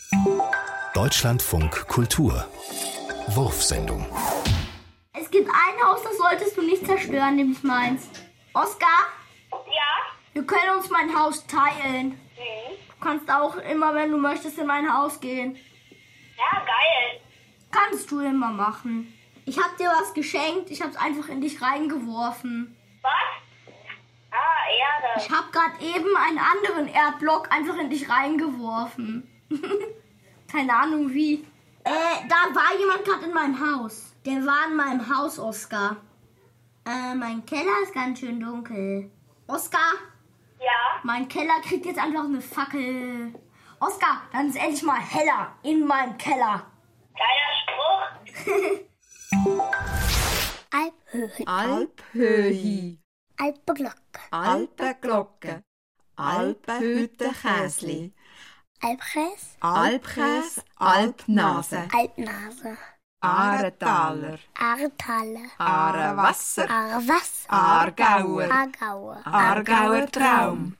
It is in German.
Deutschlandfunk Kultur Wurfsendung. Es gibt ein Haus, das solltest du nicht zerstören, nämlich meins. Oskar? Ja? Wir können uns mein Haus teilen. Du kannst auch immer, wenn du möchtest, in mein Haus gehen. Ja, geil. Kannst du immer machen. Ich hab dir was geschenkt, ich hab's einfach in dich reingeworfen. Was? Ah, Erde. Ich hab gerade eben einen anderen Erdblock einfach in dich reingeworfen. Keine Ahnung wie. Da war jemand gerade in meinem Haus. Der war in meinem Haus, Oskar. Mein Keller ist ganz schön dunkel. Oskar? Ja? Mein Keller kriegt jetzt einfach eine Fackel. Oskar, dann ist endlich mal heller in meinem Keller. Geiler Spruch. Alphöhi, Alphöhi, Alpenglocke, Alpenglocke, Alpenhüttenkäsli, Alpkäse, Alpkäse, Alpnase, Alpnase, Ahrentaler, Ahrentaler, Ahrewasser, Ahrwasser, Aargauer, Aargauer, Aargauer Traum.